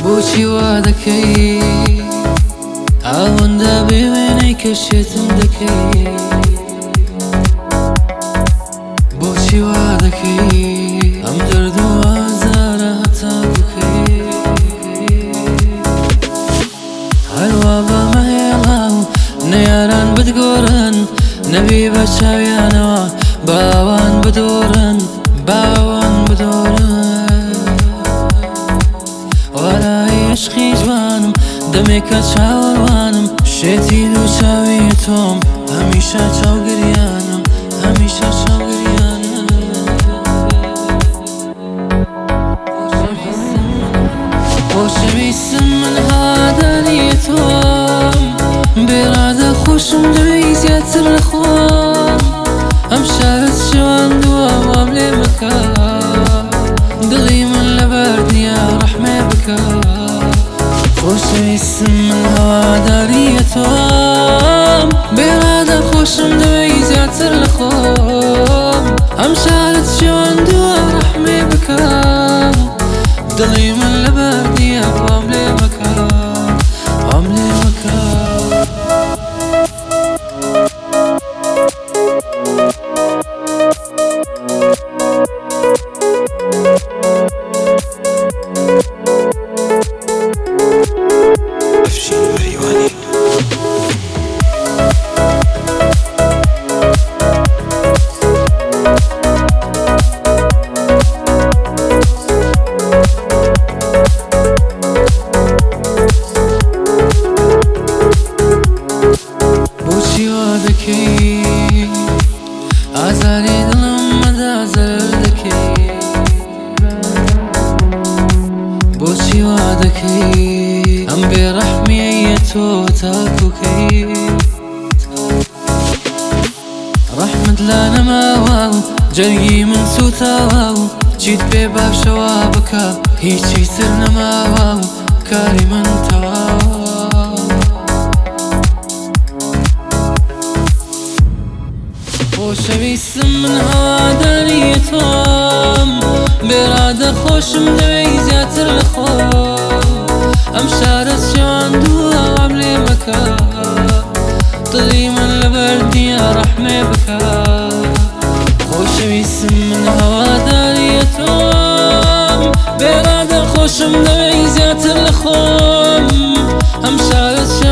بۆچی وا دەکەی ئەوەندە بێوێنەی کەشێتم دەکەی بۆچی وا دەکەی ئەم دەرد و ئازارە هەتا بکەی هەروە بەمەهێڵا و نەیاران بتگۆڕن نەبی بە چاویانەوە باوان بدۆڕن باوان بدۆڕن وەلای عشقی جوانم دەمێکە چاوەڕوانم شێتی دوو چاوی تۆم هەمیشە چاوگریانم هەمیشە چاوگریانم خۆشەویستم من هەواداری تۆم بێرادە خۆشم دەوێی زیاتر لە خۆم ئەم شارەت شێواندووە وام لێ مەکە دڵی من لەبەر نییە ڕەحمێ بکە خۆشەویستم من هەواداری تۆم بێرادە خۆشم دەوێی زیاتر لە خۆم ئەم شارەت شێواندووە ڕەحمێ بکە دڵی من لەبەر نییە وام لێ مەکە وام لێ مەکە ئازاری دڵم مەدا زەرەر دەکەی بۆچی وا دەکەی ئەم بێڕەحمییە تۆ تاکوکەی ڕەحمت لا نەماوە و جەرگی من سوتاوە و چیت پێ باشەوا بکە هیچی تر نەماوە و کاری من تەواوە خۆشەویستم من هەواداری تۆم بێرادە خۆشم دەوێی زیاتر لە خۆم ئەم شارەت شێواندووە وام لێ مەکە دڵی من لەبەر نییە ڕەحمێ بکە خۆشەویستم من هەواداری تۆم بێرادە خۆشم دەوێی زیاتر لە خۆم ئەم شارەت